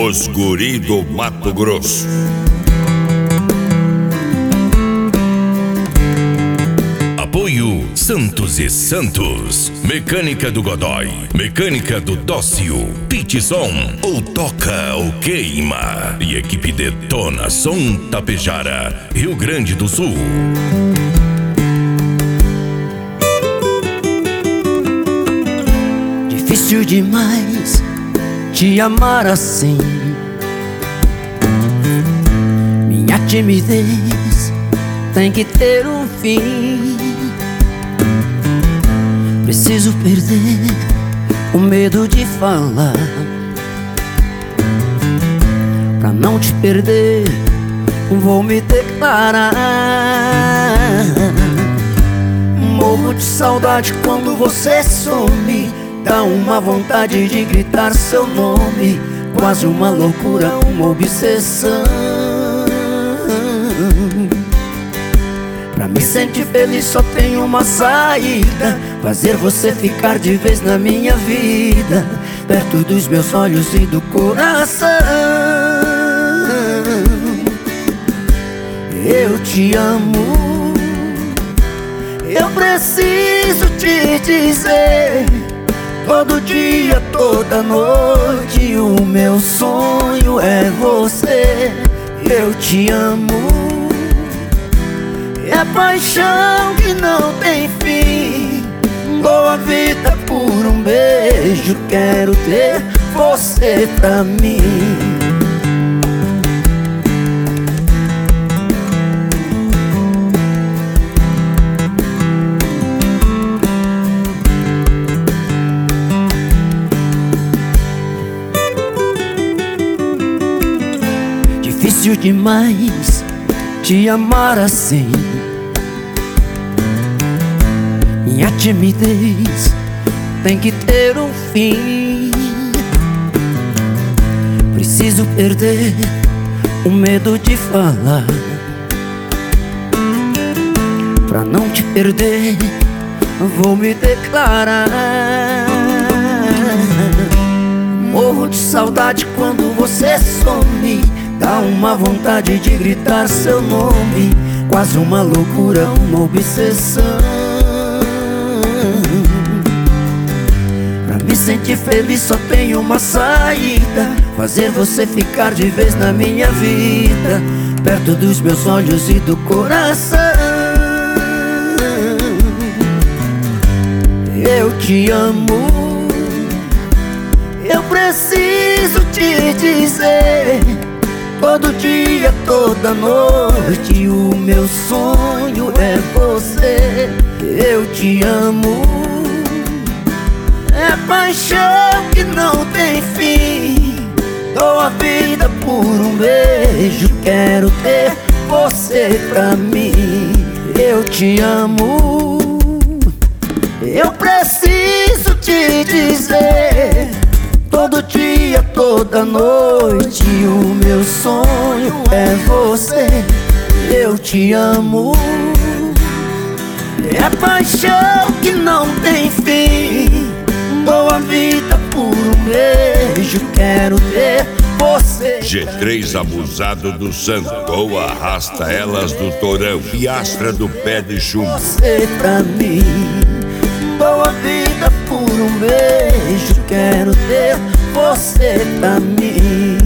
Os Guri do Mato Grosso. Apoio Santos e Santos, Mecânica do Godói, Mecânica do Dócio, Pitson, ou toca ou queima. E equipe Detona Som Tapejara, Rio Grande do Sul. Difícil demais te amar assim. Minha timidez tem que ter um fim. Preciso perder o medo de falar. Pra não te perder, vou me declarar. Morro de saudade quando você some. Dá uma vontade de gritar seu nome. Quase uma loucura, uma obsessão. Pra me sentir feliz só tem uma saída: fazer você ficar de vez na minha vida, perto dos meus olhos e do coração. Eu te amo, eu preciso te dizer. Todo dia, toda noite, o meu sonho é você. Eu te amo, é paixão que não tem fim. Dou a vida por um beijo, quero ter você pra mim. Difícil demais te amar assim. Minha timidez tem que ter um fim. Preciso perder o medo de falar. Pra não te perder, vou me declarar. Morro de saudade quando você some. Dá uma vontade de gritar seu nome. Quase uma loucura, uma obsessão. Pra me sentir feliz só tem uma saída: fazer você ficar de vez na minha vida, perto dos meus olhos e do coração. Eu te amo, eu preciso te dizer. Todo dia, toda noite, o meu sonho é você. Eu te amo, é paixão que não tem fim. Dou a vida por um beijo, quero ter você pra mim. Eu te amo, eu preciso te dizer. Todo dia, toda noite, o meu sonho é você. Eu te amo, é paixão que não tem fim. Dou a vida por um beijo, quero ter você. G3 abusado do santo, ou arrasta elas do torão, piastra do pé de chumbo. Você pra mim, dou a vida por um beijo, quero ter você pra mim.